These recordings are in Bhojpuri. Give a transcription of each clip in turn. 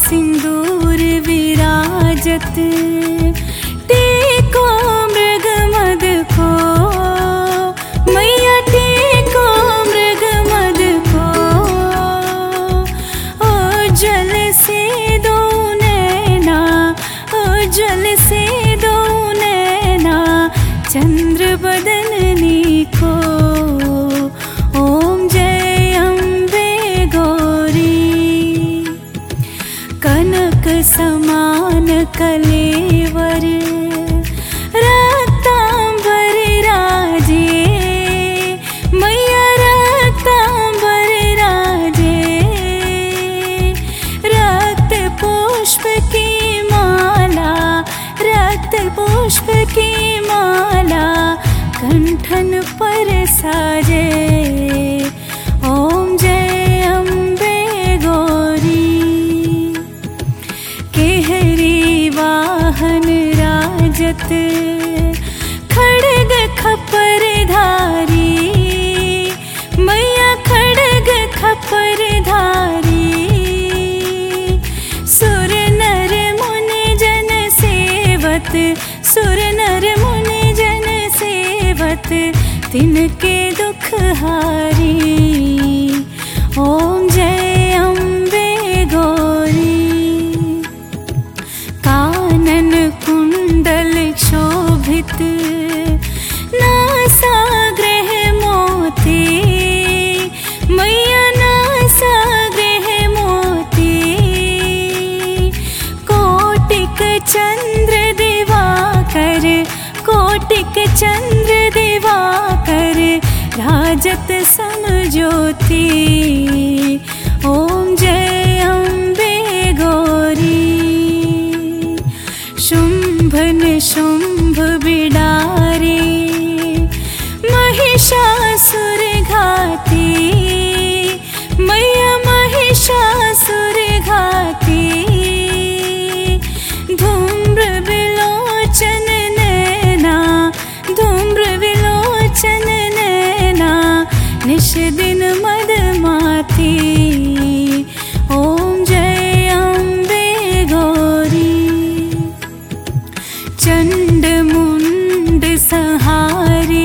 सिंदूर विराजत, टेको मृग मद को मैया, टेको मृग मद को। ओ जल से दो नैना, ओ जल से दो नैना, चंद्र बदननी को। ओम जय अम्बे गौरी, कनक समान कलेवर, रक्तांबर राजे मैया, रक्तांबर राजे। रक्त पुष्प की माला, रक्त पुष्प की माला, कंठन पर साजे। ओम जय अम्बे गौरी, केहरी वाहन राजत, खड्ग खपर धारी मैया, खड्ग खपर धारी। सुर नर मुनि जन सेवत, सुर नर मुनि जन सेवत, तिनके दुख हारी। ओम जय अम्बे गौरी, कानन कुंडल शोभित, नासाग्रह मोती मैया, नासाग्रह मोती। कोटिक चंद्र दिवाकर, कोटिक चंद्र दिवाकर, राजत समज्योति। ओम जय अम्बे गौरी, शुंभ निशुंभ बिडारे महिषासुर घाती मैया, महिषासुर घाती। धूम्र विलोचन नैना, धूम्र विलोचन नैना, निश दिन मदमाती। ओम जय अम्बे गौरी, चंड मुंड संहारे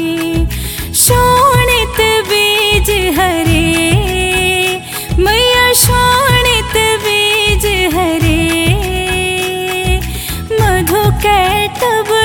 शोणित बीज हरे मैया, शोणित बीज हरे। मधु कैटभ